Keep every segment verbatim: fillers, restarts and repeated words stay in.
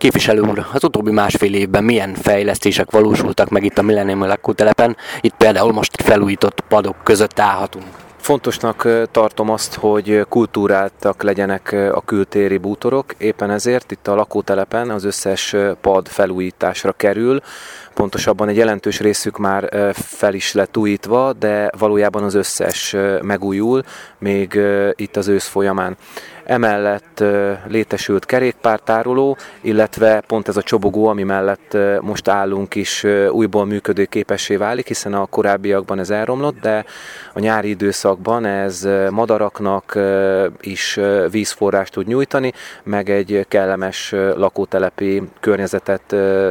Képviselő úr, az utóbbi másfél évben milyen fejlesztések valósultak meg itt a Millennium lakótelepen? Itt például most felújított padok között állhatunk. Fontosnak tartom azt, hogy kultúráltak legyenek a kültéri bútorok, éppen ezért itt a lakótelepen az összes pad felújításra kerül. Pontosabban egy jelentős részük már fel is lett újítva, de valójában az összes megújul, még itt az ősz folyamán. Emellett létesült kerékpártároló, illetve pont ez a csobogó, ami mellett most állunk is újból működőképessé válik, hiszen a korábbiakban ez elromlott, de a nyári időszakban ez madaraknak is vízforrást tud nyújtani, meg egy kellemes lakótelepi környezetet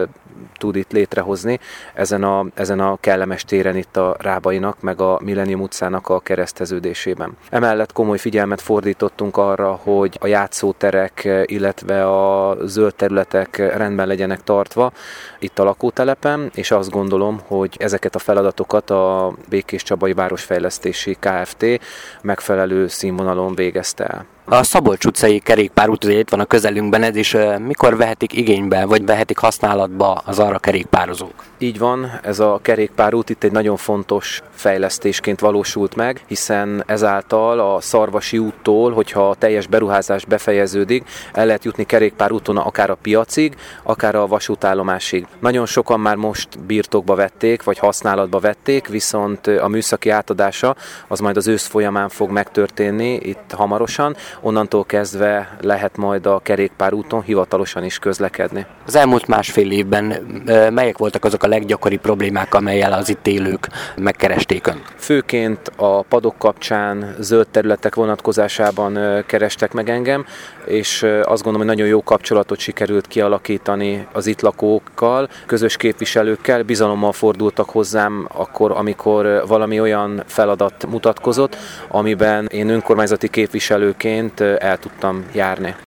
tud itt létrehozni ezen a, ezen a kellemes téren itt a Rábainak, meg a Millennium utcának a kereszteződésében. Emellett komoly figyelmet fordítottunk arra, hogy a játszóterek, illetve a zöld területek rendben legyenek tartva itt a lakótelepen, és azt gondolom, hogy ezeket a feladatokat a Békéscsabai Városfejlesztési Kft. Megfelelő színvonalon végezte el. A Szabolcs utcai kerékpárút itt van a közelünkben, ez is mikor vehetik igénybe, vagy vehetik használatba az arra kerékpározók? Így van, ez a kerékpárút itt egy nagyon fontos fejlesztésként valósult meg, hiszen ezáltal a Szarvasi úttól, hogyha a teljes beruházás befejeződik, el lehet jutni kerékpárúton akár a piacig, akár a vasútállomásig. Nagyon sokan már most birtokba vették, vagy használatba vették, viszont a műszaki átadása az majd az ősz folyamán fog megtörténni itt hamarosan. Onnantól kezdve lehet majd a kerékpárúton hivatalosan is közlekedni. Az elmúlt másfél évben melyek voltak azok a leggyakoribb problémák, amellyel az itt élők megkeresték Önt? Főként a padok kapcsán, zöld területek vonatkozásában kerestek meg engem, és azt gondolom, hogy nagyon jó kapcsolatot sikerült kialakítani az itt lakókkal, közös képviselőkkel, bizalommal fordultak hozzám akkor, amikor valami olyan feladat mutatkozott, amiben én önkormányzati képviselőként el tudtam járni.